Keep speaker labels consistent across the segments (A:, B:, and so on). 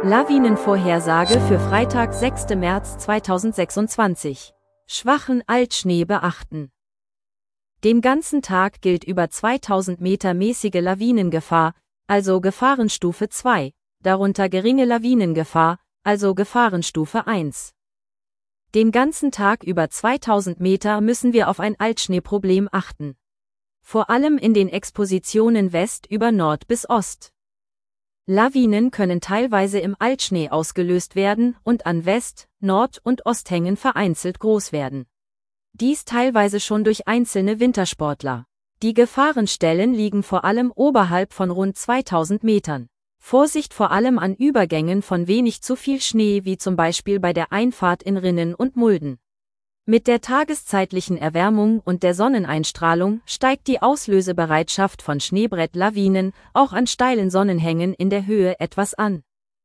A: Lawinenvorhersage für Freitag, 6. März 2026. Schwachen Altschnee beachten. Den ganzen Tag gilt über 2000 Meter mäßige Lawinengefahr, also Gefahrenstufe 2, darunter geringe Lawinengefahr, also Gefahrenstufe 1. Den ganzen Tag über 2000 Meter müssen wir auf ein Altschneeproblem achten. Vor allem in den Expositionen West über Nord bis Ost. Lawinen können teilweise im Altschnee ausgelöst werden und an West-, Nord- und Osthängen vereinzelt groß werden. Dies teilweise schon durch einzelne Wintersportler. Die Gefahrenstellen liegen vor allem oberhalb von rund 2000 Metern. Vorsicht vor allem an Übergängen von wenig zu viel Schnee wie zum Beispiel bei der Einfahrt in Rinnen und Mulden. Mit der tageszeitlichen Erwärmung und der Sonneneinstrahlung steigt die Auslösebereitschaft von Schneebrettlawinen auch an steilen Sonnenhängen in der Höhe etwas an.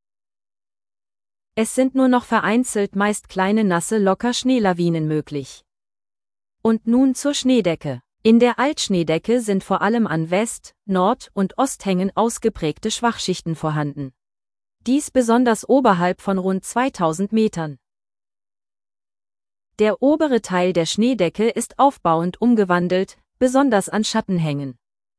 A: Es sind nur noch vereinzelt meist kleine nasse Locker-Schneelawinen möglich. Und nun zur Schneedecke. In der Altschneedecke sind vor allem an West-, Nord- und Osthängen ausgeprägte Schwachschichten vorhanden. Dies besonders oberhalb von rund 2000 Metern. Der obere Teil der Schneedecke ist aufbauend umgewandelt, besonders an Schattenhängen.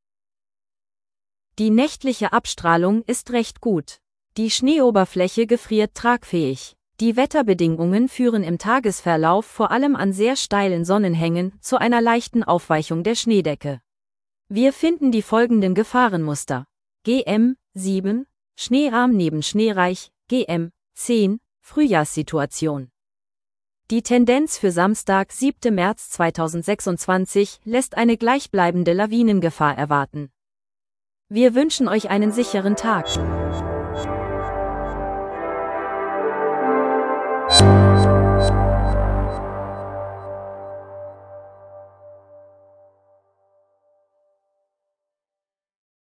A: Die nächtliche Abstrahlung ist recht gut. Die Schneeoberfläche gefriert tragfähig. Die Wetterbedingungen führen im Tagesverlauf vor allem an sehr steilen Sonnenhängen zu einer leichten Aufweichung der Schneedecke. Wir finden die folgenden Gefahrenmuster. GM 7, Schneearm neben Schneereich, GM 10, Frühjahrssituation. Die Tendenz für Samstag, 7. März 2026, lässt eine gleichbleibende Lawinengefahr erwarten. Wir wünschen euch einen sicheren Tag.